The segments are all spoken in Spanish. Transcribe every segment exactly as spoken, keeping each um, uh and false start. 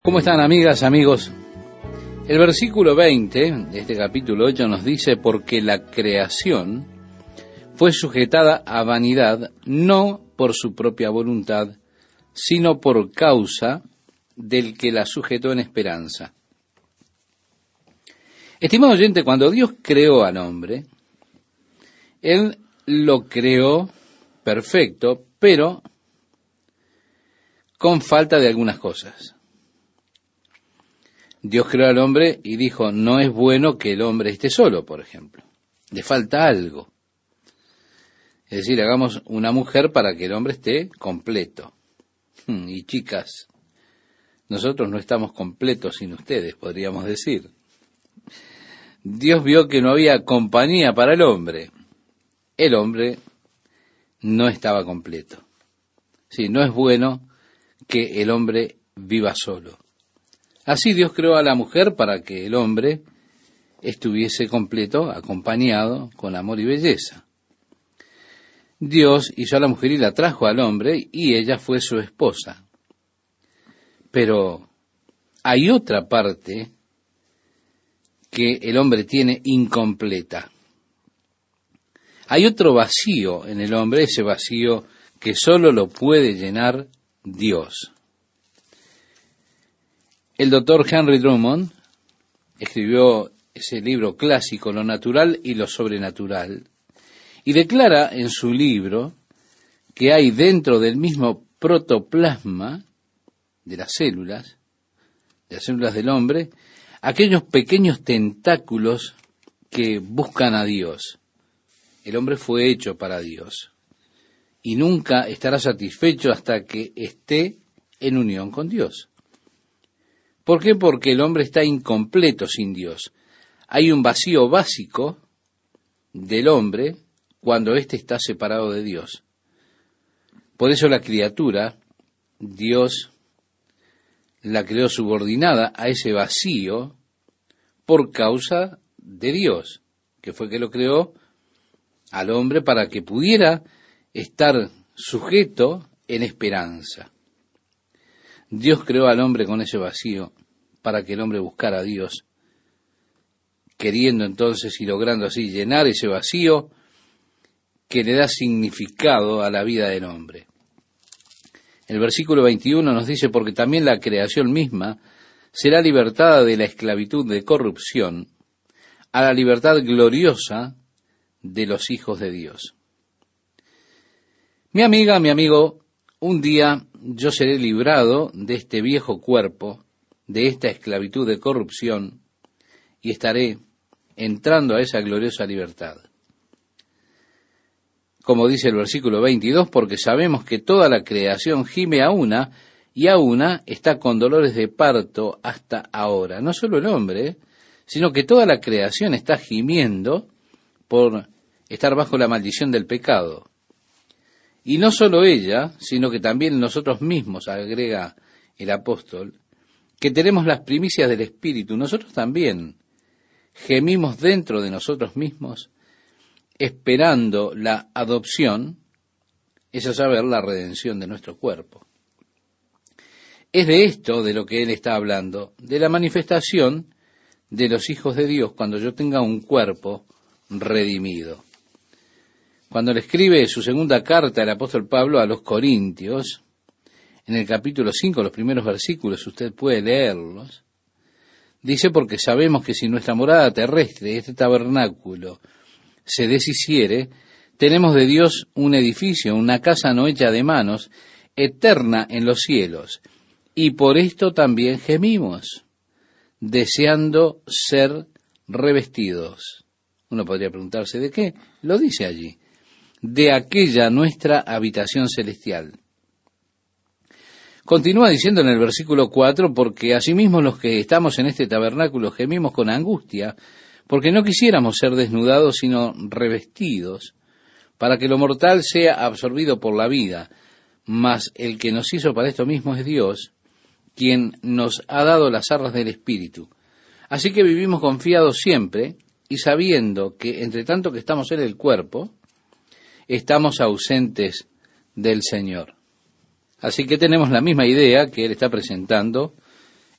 ¿Cómo están, amigas, amigos? El versículo veinte de este capítulo ocho nos dice: porque la creación fue sujetada a vanidad, no por su propia voluntad, sino por causa del que la sujetó en esperanza. Estimado oyente, cuando Dios creó al hombre, Él lo creó perfecto, pero con falta de algunas cosas. Dios creó al hombre y dijo: no es bueno que el hombre esté solo, por ejemplo. Le falta algo. Es decir, hagamos una mujer para que el hombre esté completo. Y chicas, nosotros no estamos completos sin ustedes, podríamos decir. Dios vio que no había compañía para el hombre. El hombre no estaba completo. Sí, no es bueno que el hombre viva solo. Así Dios creó a la mujer para que el hombre estuviese completo, acompañado con amor y belleza. Dios hizo a la mujer y la trajo al hombre, y ella fue su esposa. Pero hay otra parte que el hombre tiene incompleta. Hay otro vacío en el hombre, ese vacío que solo lo puede llenar Dios. El doctor Henry Drummond escribió ese libro clásico, Lo natural y lo sobrenatural, y declara en su libro que hay dentro del mismo protoplasma de las células, de las células del hombre, aquellos pequeños tentáculos que buscan a Dios. El hombre fue hecho para Dios y nunca estará satisfecho hasta que esté en unión con Dios. ¿Por qué? Porque el hombre está incompleto sin Dios. Hay un vacío básico del hombre cuando éste está separado de Dios. Por eso la criatura, Dios la creó subordinada a ese vacío por causa de Dios, que fue que lo creó al hombre para que pudiera estar sujeto en esperanza. Dios creó al hombre con ese vacío para que el hombre buscara a Dios, queriendo entonces y logrando así llenar ese vacío que le da significado a la vida del hombre. El versículo veintiuno nos dice: porque también la creación misma será libertada de la esclavitud de corrupción a la libertad gloriosa de los hijos de Dios. Mi amiga, mi amigo, un día yo seré librado de este viejo cuerpo, de esta esclavitud de corrupción, y estaré entrando a esa gloriosa libertad. Como dice el versículo veintidós, porque sabemos que toda la creación gime a una, y a una está con dolores de parto hasta ahora. No solo el hombre, sino que toda la creación está gimiendo por estar bajo la maldición del pecado. Y no solo ella, sino que también nosotros mismos, agrega el apóstol, que tenemos las primicias del Espíritu. Nosotros también gemimos dentro de nosotros mismos, esperando la adopción, es a saber, la redención de nuestro cuerpo. Es de esto de lo que él está hablando, de la manifestación de los hijos de Dios cuando yo tenga un cuerpo redimido. Cuando le escribe su segunda carta el apóstol Pablo a los Corintios, en el capítulo cinco, los primeros versículos, usted puede leerlos, dice: porque sabemos que si nuestra morada terrestre, este tabernáculo, se deshiciere, tenemos de Dios un edificio, una casa no hecha de manos, eterna en los cielos, y por esto también gemimos, deseando ser revestidos. Uno podría preguntarse, ¿de qué? Lo dice allí: de aquella nuestra habitación celestial. Continúa diciendo en el versículo cuatro: porque asimismo los que estamos en este tabernáculo gemimos con angustia, porque no quisiéramos ser desnudados, sino revestidos, para que lo mortal sea absorbido por la vida. Mas el que nos hizo para esto mismo es Dios, quien nos ha dado las arras del Espíritu. Así que vivimos confiados siempre, y sabiendo que entre tanto que estamos en el cuerpo, estamos ausentes del Señor. Así que tenemos la misma idea que él está presentando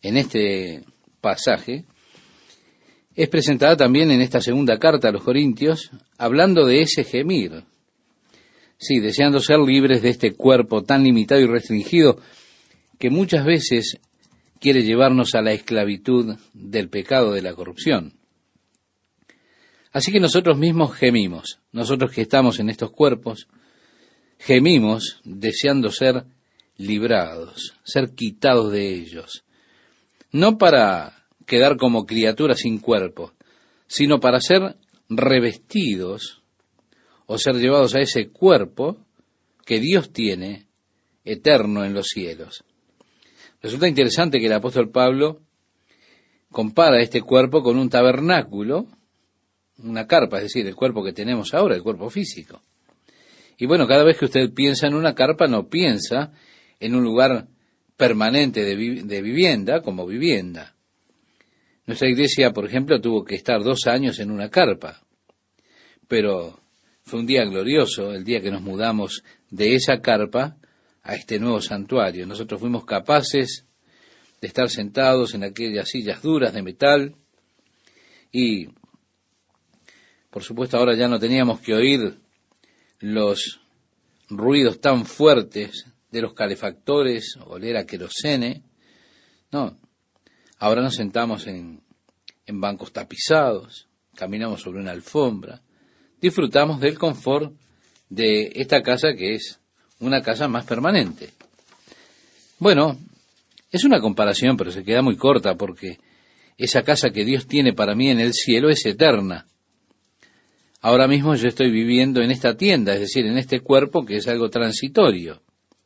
en este pasaje es presentada también en esta segunda carta a los Corintios, hablando de ese gemir. Sí, deseando ser libres de este cuerpo tan limitado y restringido que muchas veces quiere llevarnos a la esclavitud del pecado de la corrupción. Así que nosotros mismos gemimos, nosotros que estamos en estos cuerpos, gemimos deseando ser librados, ser quitados de ellos, no para quedar como criaturas sin cuerpo, sino para ser revestidos o ser llevados a ese cuerpo que Dios tiene eterno en los cielos. Resulta interesante que el apóstol Pablo compara este cuerpo con un tabernáculo, una carpa, es decir, el cuerpo que tenemos ahora, el cuerpo físico. Y bueno, cada vez que usted piensa en una carpa, no piensa en un lugar permanente de, vi- de vivienda como vivienda. Nuestra iglesia, por ejemplo, tuvo que estar dos años en una carpa, pero fue un día glorioso, el día que nos mudamos de esa carpa a este nuevo santuario. Nosotros fuimos capaces de estar sentados en aquellas sillas duras de metal y, por supuesto, ahora ya no teníamos que oír los ruidos tan fuertes de los calefactores, oler a querosene. No, ahora nos sentamos en, en bancos tapizados, caminamos sobre una alfombra, disfrutamos del confort de esta casa que es una casa más permanente. Bueno, es una comparación, pero se queda muy corta porque esa casa que Dios tiene para mí en el cielo es eterna. Ahora mismo yo estoy viviendo en esta tienda, es decir, en este cuerpo que es algo transitorio.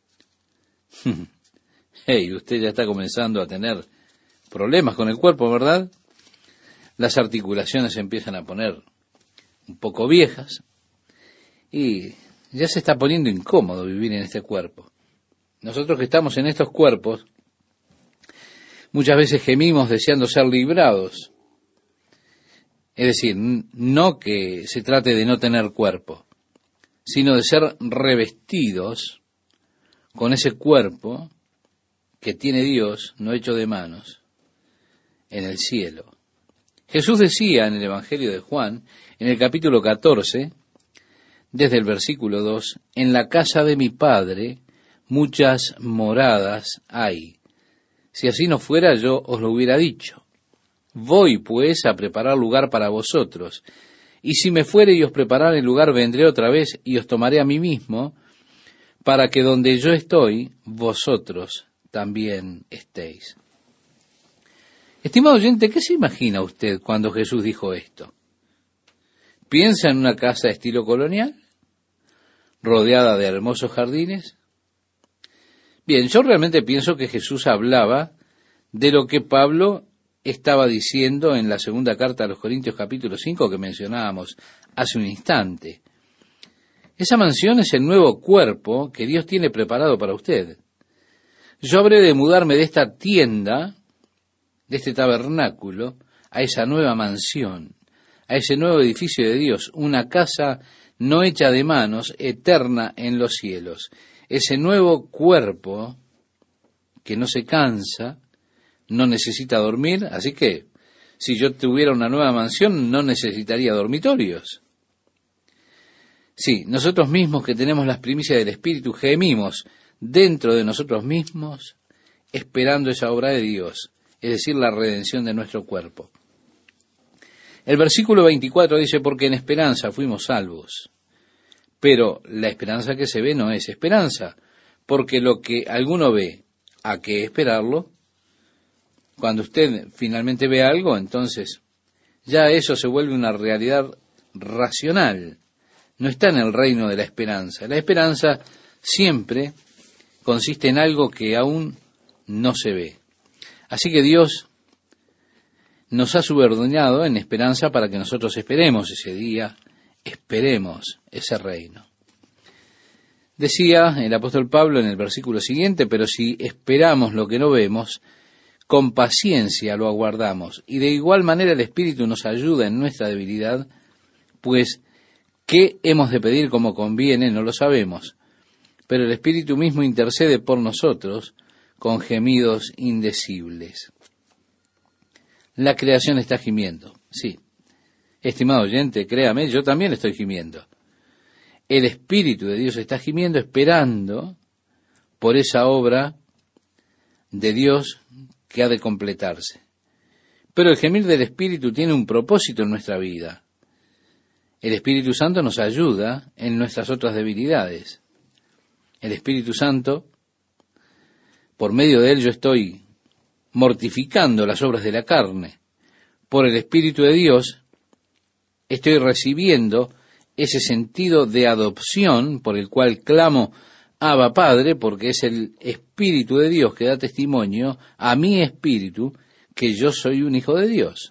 Hey, usted ya está comenzando a tener problemas con el cuerpo, ¿verdad? Las articulaciones se empiezan a poner un poco viejas y ya se está poniendo incómodo vivir en este cuerpo. Nosotros que estamos en estos cuerpos, muchas veces gemimos deseando ser librados. Es decir, no que se trate de no tener cuerpo, sino de ser revestidos con ese cuerpo que tiene Dios, no hecho de manos, en el cielo. Jesús decía en el Evangelio de Juan, en el capítulo catorce, desde el versículo dos, en la casa de mi Padre muchas moradas hay. Si así no fuera, yo os lo hubiera dicho. Voy, pues, a preparar lugar para vosotros. Y si me fuere y os preparare el lugar, vendré otra vez y os tomaré a mí mismo, para que donde yo estoy, vosotros también estéis. Estimado oyente, ¿qué se imagina usted cuando Jesús dijo esto? ¿Piensa en una casa de estilo colonial, rodeada de hermosos jardines? Bien, yo realmente pienso que Jesús hablaba de lo que Pablo estaba diciendo en la segunda carta a los Corintios capítulo cinco que mencionábamos hace un instante. Esa mansión es el nuevo cuerpo que Dios tiene preparado para usted. Yo habré de mudarme de esta tienda, de este tabernáculo, a esa nueva mansión, a ese nuevo edificio de Dios, una casa no hecha de manos, eterna en los cielos. Ese nuevo cuerpo que no se cansa, no necesita dormir, así que si yo tuviera una nueva mansión no necesitaría dormitorios. Sí, nosotros mismos que tenemos las primicias del Espíritu gemimos dentro de nosotros mismos esperando esa obra de Dios, es decir, la redención de nuestro cuerpo. El versículo veinticuatro dice, porque en esperanza fuimos salvos. Pero la esperanza que se ve no es esperanza, porque lo que alguno ve, ¿a qué esperarlo? Cuando usted finalmente ve algo, entonces ya eso se vuelve una realidad racional. No está en el reino de la esperanza. La esperanza siempre consiste en algo que aún no se ve. Así que Dios nos ha subordinado en esperanza para que nosotros esperemos ese día, esperemos ese reino. Decía el apóstol Pablo en el versículo siguiente, pero si esperamos lo que no vemos, con paciencia lo aguardamos. Y de igual manera el Espíritu nos ayuda en nuestra debilidad, pues ¿qué hemos de pedir como conviene? No lo sabemos. Pero el Espíritu mismo intercede por nosotros con gemidos indecibles. La creación está gimiendo. Sí, estimado oyente, créame, yo también estoy gimiendo. El Espíritu de Dios está gimiendo, esperando por esa obra de Dios que ha de completarse. Pero el gemir del Espíritu tiene un propósito en nuestra vida. El Espíritu Santo nos ayuda en nuestras otras debilidades. El Espíritu Santo, por medio de él yo estoy mortificando las obras de la carne. Por el Espíritu de Dios estoy recibiendo ese sentido de adopción por el cual clamo Abba Padre, porque es el Espíritu de Dios que da testimonio a mi espíritu que yo soy un hijo de Dios.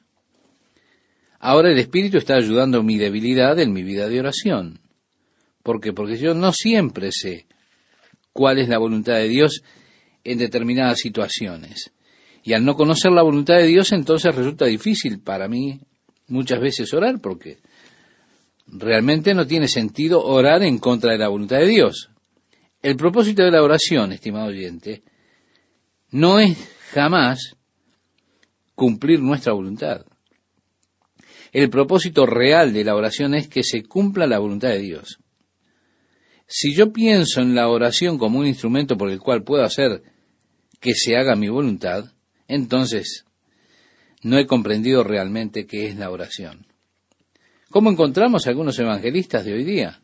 Ahora el Espíritu está ayudando mi debilidad en mi vida de oración. ¿Por qué? Porque yo no siempre sé cuál es la voluntad de Dios en determinadas situaciones. Y al no conocer la voluntad de Dios, entonces resulta difícil para mí muchas veces orar, porque realmente no tiene sentido orar en contra de la voluntad de Dios. El propósito de la oración, estimado oyente, no es jamás cumplir nuestra voluntad. El propósito real de la oración es que se cumpla la voluntad de Dios. Si yo pienso en la oración como un instrumento por el cual puedo hacer que se haga mi voluntad, entonces no he comprendido realmente qué es la oración. ¿Cómo encontramos a algunos evangelistas de hoy día?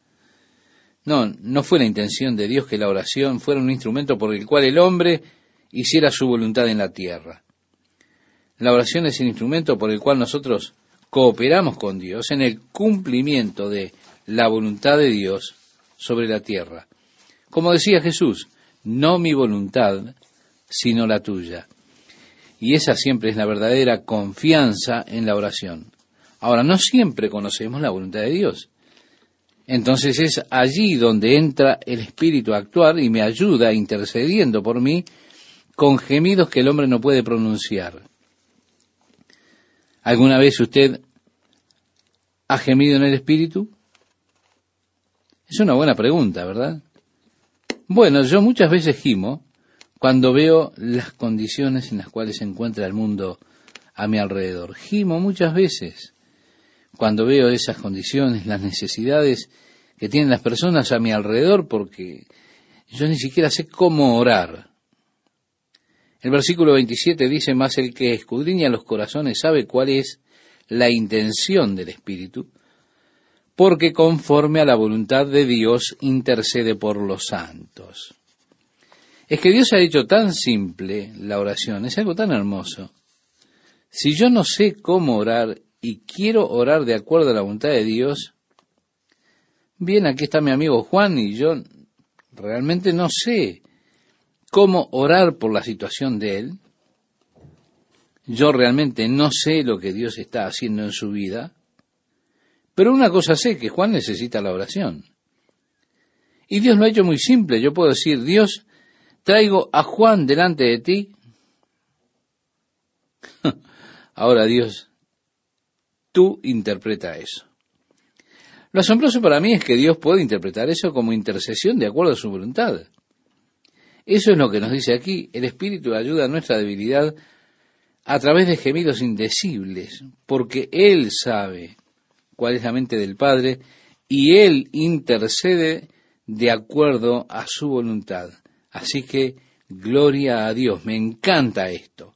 No, no fue la intención de Dios que la oración fuera un instrumento por el cual el hombre hiciera su voluntad en la tierra. La oración es el instrumento por el cual nosotros cooperamos con Dios en el cumplimiento de la voluntad de Dios sobre la tierra. Como decía Jesús, no mi voluntad, sino la tuya. Y esa siempre es la verdadera confianza en la oración. Ahora, no siempre conocemos la voluntad de Dios. Entonces es allí donde entra el Espíritu a actuar y me ayuda intercediendo por mí con gemidos que el hombre no puede pronunciar. ¿Alguna vez usted ha gemido en el Espíritu? Es una buena pregunta, ¿verdad? Bueno, yo muchas veces gimo cuando veo las condiciones en las cuales se encuentra el mundo a mi alrededor. Gimo muchas veces cuando veo esas condiciones, las necesidades que tienen las personas a mi alrededor, porque yo ni siquiera sé cómo orar. El versículo veintisiete dice, más el que escudriña los corazones sabe cuál es la intención del Espíritu, porque conforme a la voluntad de Dios intercede por los santos. Es que Dios ha hecho tan simple la oración, es algo tan hermoso. Si yo no sé cómo orar y quiero orar de acuerdo a la voluntad de Dios, bien, aquí está mi amigo Juan y yo realmente no sé cómo orar por la situación de él. Yo realmente no sé lo que Dios está haciendo en su vida, pero una cosa sé, que Juan necesita la oración. Y Dios lo ha hecho muy simple. Yo puedo decir, Dios, traigo a Juan delante de ti. Ahora, Dios, tú interpreta eso. Lo asombroso para mí es que Dios puede interpretar eso como intercesión de acuerdo a su voluntad. Eso es lo que nos dice aquí. El Espíritu ayuda a nuestra debilidad a través de gemidos indecibles, porque Él sabe cuál es la mente del Padre y Él intercede de acuerdo a su voluntad. Así que, gloria a Dios, me encanta esto.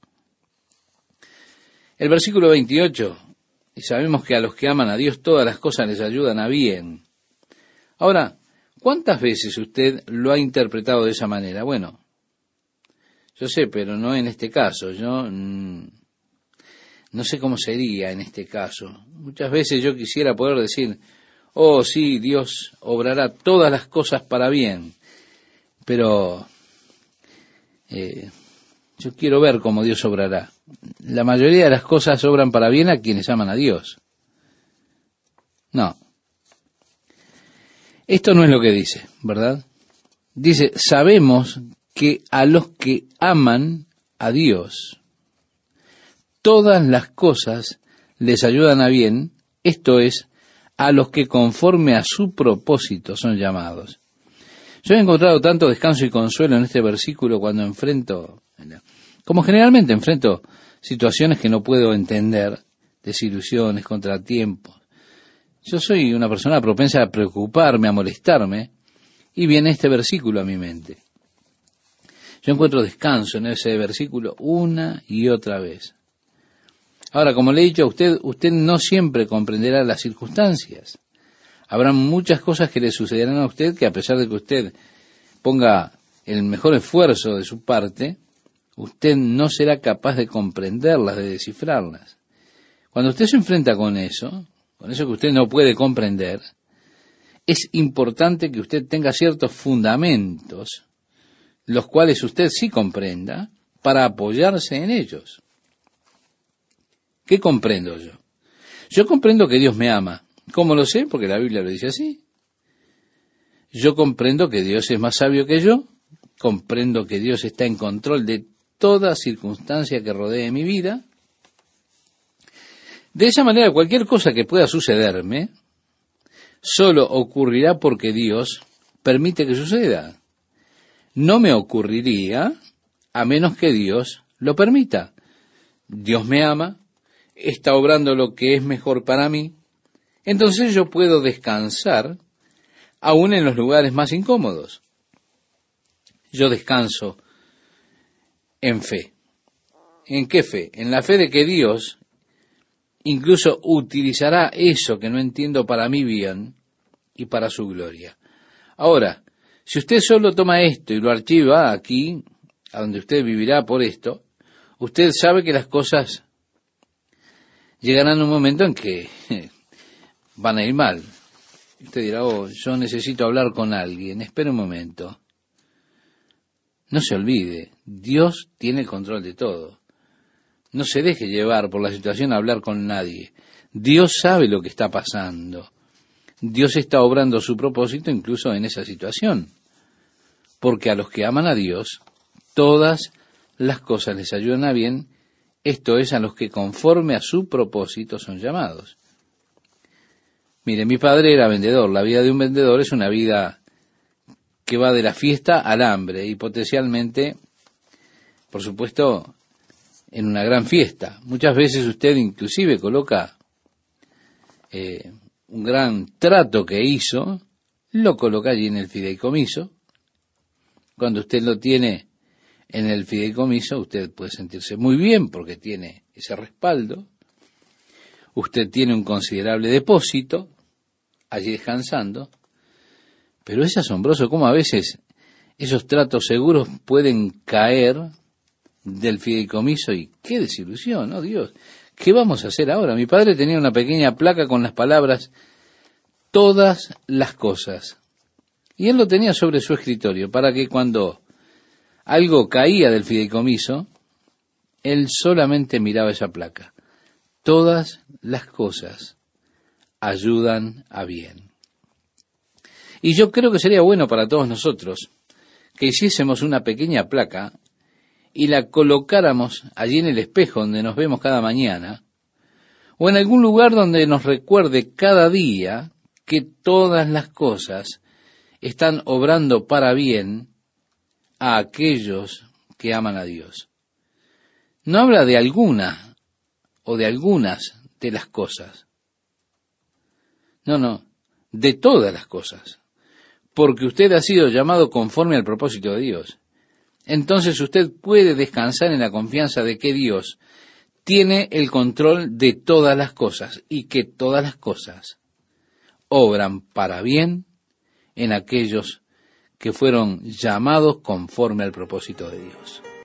El versículo veintiocho, y sabemos que a los que aman a Dios todas las cosas les ayudan a bien. Ahora, ¿cuántas veces usted lo ha interpretado de esa manera? Bueno, yo sé, pero no en este caso. Yo mmm, no sé cómo sería en este caso. Muchas veces yo quisiera poder decir, oh sí, Dios obrará todas las cosas para bien, pero eh, yo quiero ver cómo Dios obrará. La mayoría de las cosas obran para bien a quienes aman a Dios. No. Esto no es lo que dice, ¿verdad? Dice, sabemos que a los que aman a Dios, todas las cosas les ayudan a bien, esto es, a los que conforme a su propósito son llamados. Yo he encontrado tanto descanso y consuelo en este versículo cuando enfrento, como generalmente enfrento situaciones que no puedo entender, desilusiones, contratiempos. Yo soy una persona propensa a preocuparme, a molestarme, y viene este versículo a mi mente. Yo encuentro descanso en ese versículo una y otra vez. Ahora, como le he dicho a usted, usted no siempre comprenderá las circunstancias. Habrá muchas cosas que le sucederán a usted que, a pesar de que usted ponga el mejor esfuerzo de su parte, usted no será capaz de comprenderlas, de descifrarlas. Cuando usted se enfrenta con eso, con eso que usted no puede comprender, es importante que usted tenga ciertos fundamentos, los cuales usted sí comprenda, para apoyarse en ellos. ¿Qué comprendo yo? Yo comprendo que Dios me ama. ¿Cómo lo sé? Porque la Biblia lo dice así. Yo comprendo que Dios es más sabio que yo. Comprendo que Dios está en control de toda circunstancia que rodee mi vida. De esa manera, cualquier cosa que pueda sucederme, solo ocurrirá porque Dios permite que suceda. No me ocurriría a menos que Dios lo permita. Dios me ama, está obrando lo que es mejor para mí, entonces yo puedo descansar aún en los lugares más incómodos. Yo descanso en fe. ¿En qué fe? En la fe de que Dios incluso utilizará eso que no entiendo para mi bien y para su gloria. Ahora, si usted solo toma esto y lo archiva aquí, a donde usted vivirá por esto, usted sabe que las cosas llegarán a un momento en que van a ir mal. Usted dirá, oh, yo necesito hablar con alguien. Espera un momento. No se olvide, Dios tiene el control de todo. No se deje llevar por la situación a hablar con nadie. Dios sabe lo que está pasando. Dios está obrando su propósito incluso en esa situación. Porque a los que aman a Dios, todas las cosas les ayudan a bien, esto es, a los que conforme a su propósito son llamados. Mire, mi padre era vendedor. La vida de un vendedor es una vida que va de la fiesta al hambre y potencialmente, por supuesto, en una gran fiesta. Muchas veces usted inclusive coloca eh, un gran trato que hizo, lo coloca allí en el fideicomiso. Cuando usted lo tiene en el fideicomiso, usted puede sentirse muy bien porque tiene ese respaldo. Usted tiene un considerable depósito allí descansando. Pero es asombroso cómo a veces esos tratos seguros pueden caer del fideicomiso y qué desilusión, ¿no? Dios, ¿qué vamos a hacer ahora? Mi padre tenía una pequeña placa con las palabras todas las cosas. Y él lo tenía sobre su escritorio para que cuando algo caía del fideicomiso, él solamente miraba esa placa. Todas las cosas ayudan a bien. Y yo creo que sería bueno para todos nosotros que hiciésemos una pequeña placa y la colocáramos allí en el espejo donde nos vemos cada mañana, o en algún lugar donde nos recuerde cada día que todas las cosas están obrando para bien a aquellos que aman a Dios. No habla de alguna o de algunas de las cosas. No, no, de todas las cosas. Porque usted ha sido llamado conforme al propósito de Dios. Entonces usted puede descansar en la confianza de que Dios tiene el control de todas las cosas y que todas las cosas obran para bien en aquellos que fueron llamados conforme al propósito de Dios.